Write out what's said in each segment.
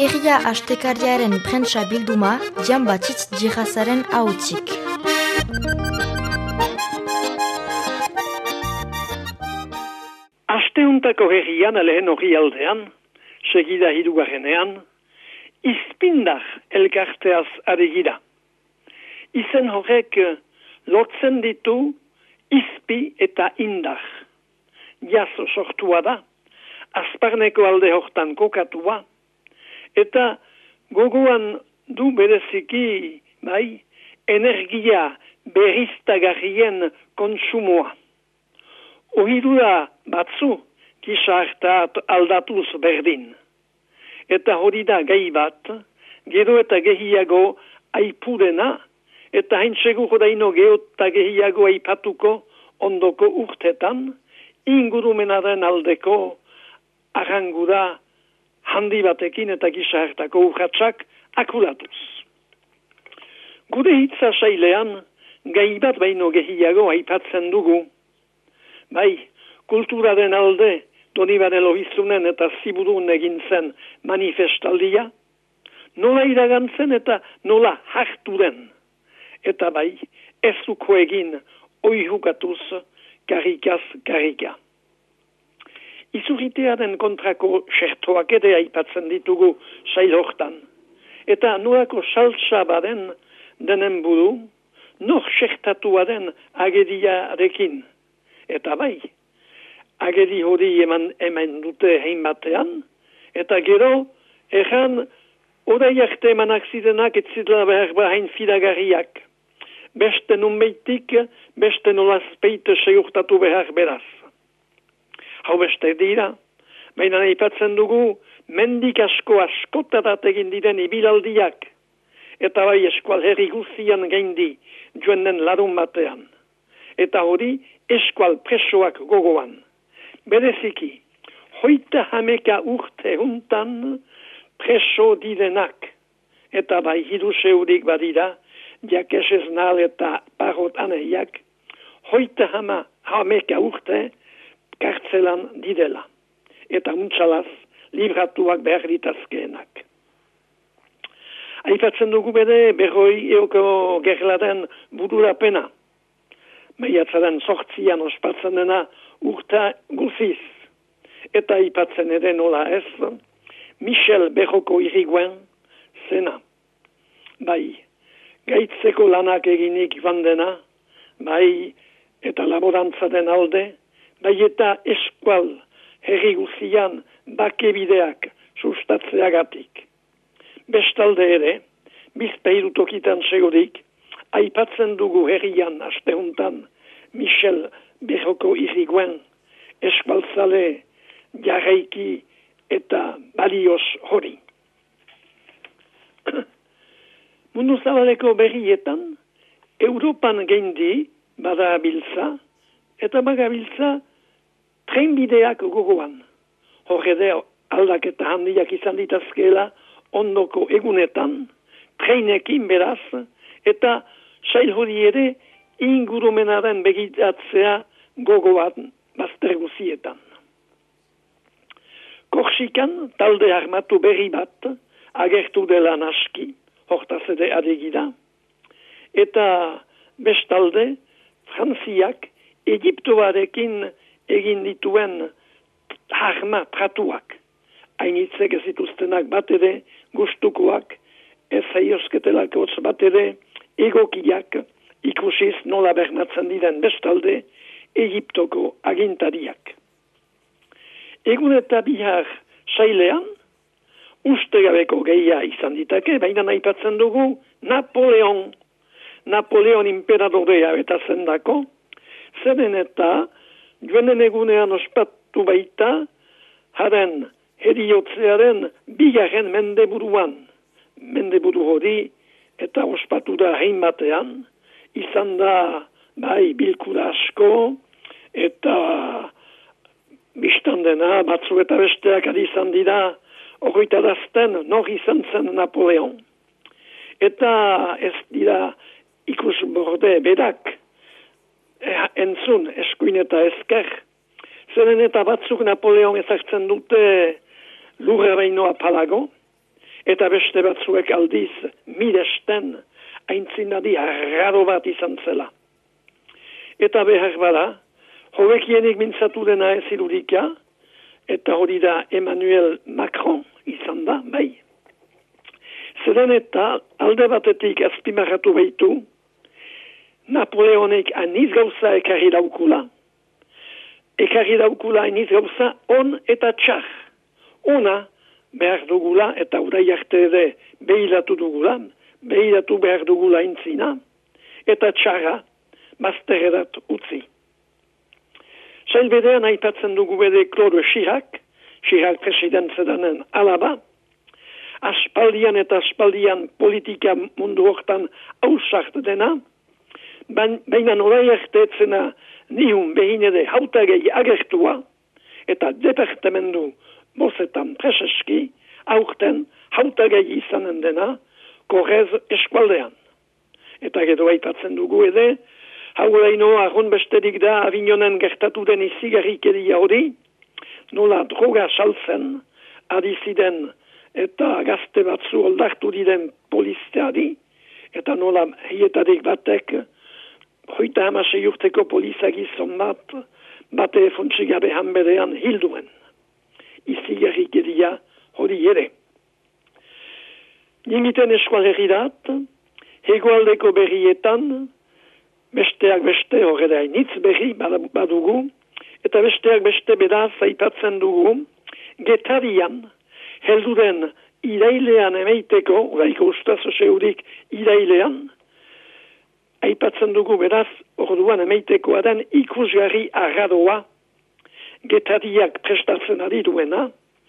Herria astekariaren prentsa bilduma Jan Batxitz Jihazaren ahotzik. Asteuntako herrian lehen orrialdean, segida hirugarrenean, izpindar elkarteaz adegira. Izen horrek lotzen ditu izpi eta indar. Jaz sortua da, Azparneko alde hortan kokatua, eta gogoan du bereziki, energia berriztagarrien kontsumoa. Ohidura batzu, kisartat aldatuz berdin. Eta hori da gai bat, gero eta gehiago aipudena, eta hain seguro daino gero eta gehiago aipatuko ondoko urtetan, ingurumenaren aldeko arrangura handi batekin eta kisartako urratsak akulatuz. Gure hitza sailean, gai bat baino gehiago aipatzen dugu. Kulturaren alde, Donibane Lohizunen eta Ziburun egin zen manifestaldia, nola iragantzen eta nola hartu den. Eta ezuko egin oihukatuz karikaz karika. Izurritearen kontrako xertoak ere aipatzen ditugu sail hortan. Eta nolako saltsa baden denen buru, nor xertatua den agediarekin. Eta agedi hori eman dute hein batean, eta gero, egan, orai arte emanak zidenak etzidela behar bahain fidagarriak. Beste nunbeitik, beste nolazpeite seurtatu behar beraz. Hau beste dira, baina aipatzen dugu, mendik askotarat egin diren ibilaldiak, eta eskual herri guzian geindi, joenen larun batean. Eta hori, eskual presoak gogoan. Bereziki, 30 urte juntan preso direnak. Eta hiru seurik badira, jakesez nal eta parot aneiak, 30 urte kartzelan didela. Eta untsalaz, libratuak behar ditazkeenak. Aipatzen dugu bere, berroi eoko gerladen budurapena. Maiatzaren 8 ospatzen dena urta guziz. Eta aipatzen ere nola ez, Michel Berroko iriguen zena. Gaitzeko lanak eginik joan dena, eta laborantzaren alde, eta eskual herri guzian bakebideak sustatzeagatik. Bestalde ere, bizpeiru tokitan segurik, aipatzen dugu herrian astehuntan Michel Berroko iriguen eskualtzale jarraiki eta balioz hori. Mundu zabaleko berrietan, Europan geindi badabiltza eta bagabiltza trenbideak gogoan. Horrede aldaketa handiak izan ditazkeela ondoko egunetan, trenekin beraz, eta sail hori ere ingurumenaren begitatzea gogoan bazter guzietan. Korsikan talde armatu berri bat agertu dela naski, hortaz ere adegira, eta bestalde Frantziak Egiptoarekin egin dituen harma tratuak. Hainitzek ez dituztenak bat ere gustukoak, ez aiosketelako bat ere egokiak ikusiz nola bermatzen diren bestalde Egiptoko agintariak. Egun eta bihar sailean, ustegabeko gehia izan ditake, baina aipatzen dugu Napoleon imperadorea eta zendako, zeren eta joanen egunean ospatu baita, haren heriotzearen bigarren mendeburu hori eta ospatu da hein batean, izan da bilkura asko eta biztan dena batzu eta besteak izan dira horretarazten nor izan zen Napoleon. Eta ez dira ikus borde berak entzun eskuin eta esker, zeren eta batzuk Napoleon ezartzen dute lurra baino apalago, eta beste batzuek aldiz miresten aintzinadi arraro bat izan zela. Eta behar bada, hobekienik mintzatu dena ez irudika, eta hori da Emmanuel Macron izan da, bai. Zeren eta alde batetik azpimarratu behitu, Napoleonek aniz gauza ekarri daukula aniz gauza on eta txar. Ona behar dugula eta urai arte ere behiratu dugula, behiratu behar dugula intzina, eta txarra bazterrerat utzi. Sailbedean aipatzen dugu bede Claude Chirac president zedanen alaba, aspaldian politika mundu hortan ausart dena, baina orai arte etzena nihun behin ere hautagei agertua, eta departamendu bozetan preseski, aurten hautagei izanen dena, Korez eskualdean. Eta gero aipatzen dugu ere, hau daino arron besterik da Avignonen gertatu den izigarrikeria hori, nola droga saltzen, adiziden eta gazte batzu oldartu diren poliziari, eta nola hietarik batek, 36 urteko polizagizon bate funtsigabe hanberean hilduen. Izigarrikeria hori ere. Nimiten eskualeridat, hegoaldeko berrietan, besteak beste horrela initz berri badugu, eta besteak beste bedaz aipatzen dugu, Getarian, helduren irailean emeiteko, uraiko ustazo seurik irailean, aipatzen dugu beraz, orduan emeitekoa den ikusgarri arradoa, Getariak prestatzen ari duena,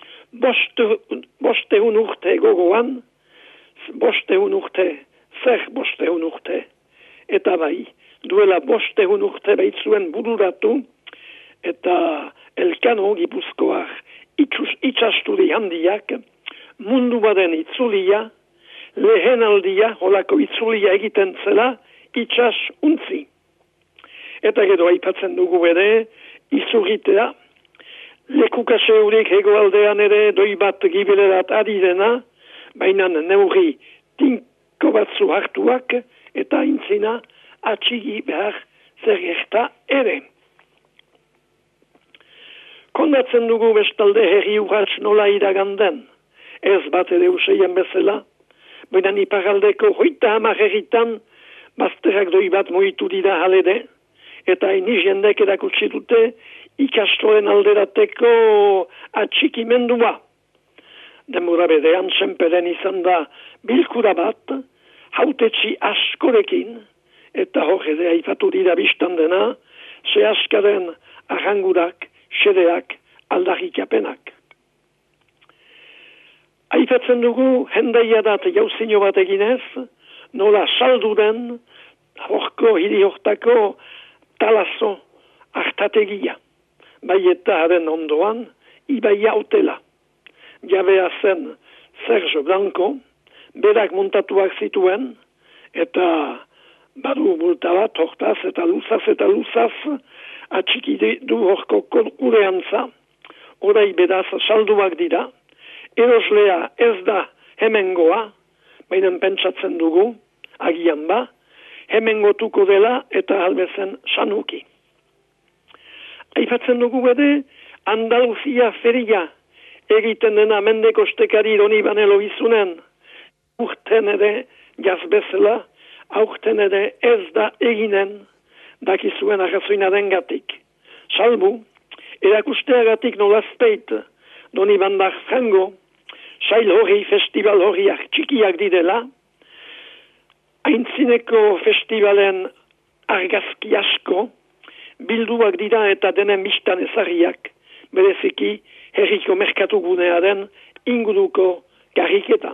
bosteun urte gogoan, bosteun urte, eta bai, duela bosteun urte baitzuen bururatu, eta Elkano Gipuzkoak itxasturi handiak, mundu baden itzulia, lehen aldia, holako itzulia egiten zela, itxas untzi. Eta gero aipatzen dugu bere, izurritea, lekukase hurik hegoaldean ere doi bat gibilerat adirena, baina neurri tinko batzu hartuak, eta intzina atxigi behar zergerta ere. Kondatzen dugu bestalde herri urratz nola iraganden, ez bat ere useien bezala, baina iparaldeko 30 herritan bazterrak doi bat muitu dira halede, eta iniz jendek erakutsi dute ikastoren alderateko atxikimendua. Demora bedean senperen izan da bilkura bat, hautetxi askorekin, eta horre aipatu dira biztan dena, ze askaren arrangurak, xedeak, aldarrikapenak. Aipatzen dugu, hendaia dat jauzino bat eginez, nola saldu den, horko hiri hortako talazo hartategia. Bai eta haren ondoan, ibai hautela. Jabea zen Serge Blanco, berak montatuak zituen, eta badu bulta bat, hortaz eta luzaz, atxiki du horko kureantza, orai bedaz salduak dira, eroslea ez da hemengoa, baina pentsatzen dugu, agian ba, hemengotuko dela eta albezen sanuki. Aipatzen dugu bede, Andaluzia feria egiten dena mendeko stekari doni banelo izunen, urten ere jazbezela, aurten ere ez da eginen, dakizuen arrazoina dengatik. Salbu, erakusteagatik nolazpeit, doni bandar frango, sail hori, festival horiak txikiak didela, aintzineko festivalen argazki asko, bilduak dira eta denen mistan ezarriak, bereziki herriko merkatu gunearen inguruko garriketan.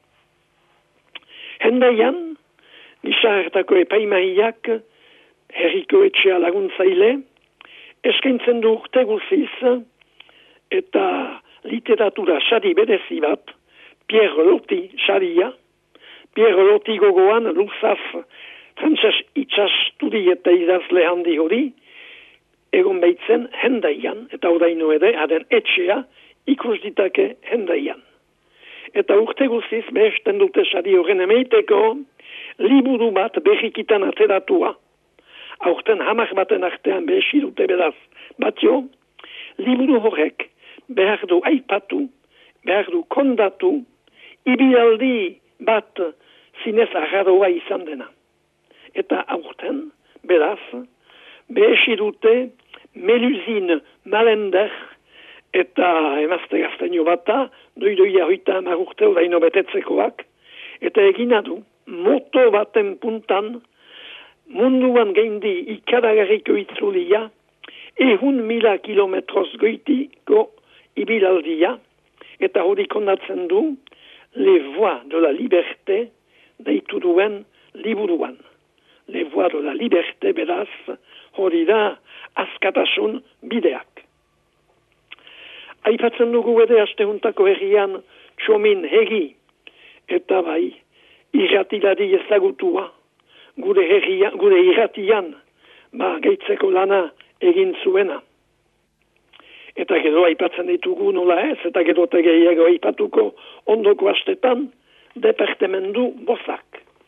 Hendaian, gizartako epaimaiak, herriko etxea laguntzaile, eskaintzen du urte guziz, eta literatura sari berezi bat, Pierre Loti saria, Pierre Loti gogoan, luzaz, frantzes itxastudi eta idazle handi hori, egon behitzen hendaian, eta oraino ere, haren etxea ikus ditake hendaian. Eta urte guziz behesten dute sari horren emeiteko, liburu bat behikitan atzeratua. Aurten hamak baten artean behesi dute beraz. Batio, liburu horrek behar du aipatu, behar du kondatu, ibilaldi bat zinez agarroa izan dena. Eta aurten, beraz, behesi dute Meluzin Malender eta emazte gazteño bata, doidoia hoita amagurte oraino betetzekoak, eta egina du, moto baten puntan, munduan geindi ikaragarriko itzulia, 100.000 kilometroz goitiko ibilaldia, eta hori kondatzen du, Les Voix de la Liberté deitu duen liburuan. Les Voix de la Liberté beraz, hori da askatasun bideak. Aipatzen dugu ere astehuntako herrian Txomin Hegi, eta bai, irratilari ezagutua, gure irratian, gaitzeko lana egin zuena. Eta gero aipatzen ditugu nola ez, eta gero tegeiego aipatuko ondoko astetan, departemendu bozak.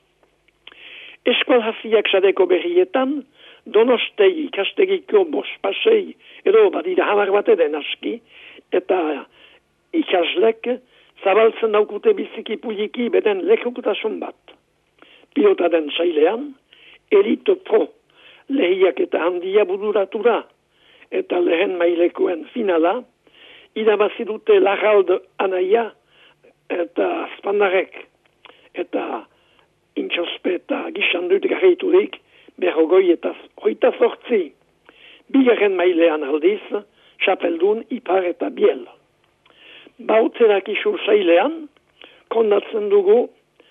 Eskualhaziak sadeko berrietan, Donostei ikastegiko bospasei, edo badira hamar bat eden aski, eta ikaslek zabaltzen daukute biziki puliki beden lekukutasun bat. Pilota den sailean, Elite Pro lehiak eta handia buduratura, eta lehen mailekoen finala, irabazi dute Larralde Anaia eta Spandarek, eta intxospe eta gixandut garriturik, berrogoi eta hoita zortzi. Bigarren mailean aldiz, Txapeldun, Ipar eta Biel. Bautzerak isur sailean, kondatzen dugu,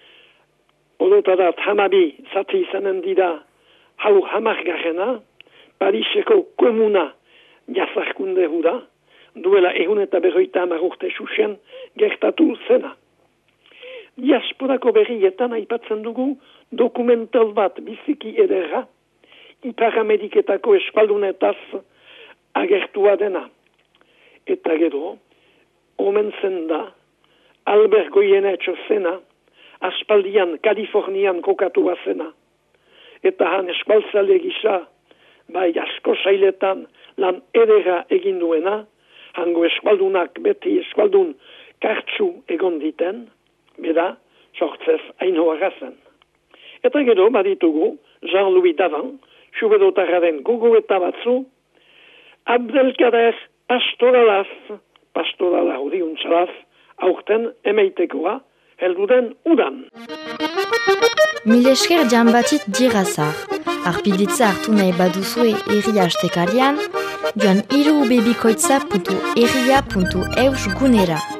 orotarat hamabi zati izanen dira hau hamargarrena, Pariseko komuna jazarkunde hura, duela 150 urte susen gertatu zena. Diasporako berrietan aipatzen dugu dokumental bat biziki ederra, Ipar Ameriketako eskualdunetaz agertua dena. Eta gero, omen zen da, Albert Goyenetxo zena, aspaldian Kalifornian kokatua zena. Eta han eskualtzale gisa, bai asko sailetan lan ederra egin duena, hango eskualdunak beti eskualdun kartsu egon diten, beda, sortzez hainoa zen. Eta gero, baditugu, Jean-Louis Davan, Xubedotarraren gogo eta batzu, Abdelkader pastorala hori untsalaz, aurten emeitekoa, helduden udan. Mil esker Giambatit Dirazar. Arpiditza hartu nahi baduzue herria astekarian, joan irubebikoitza.herria.eus gunera.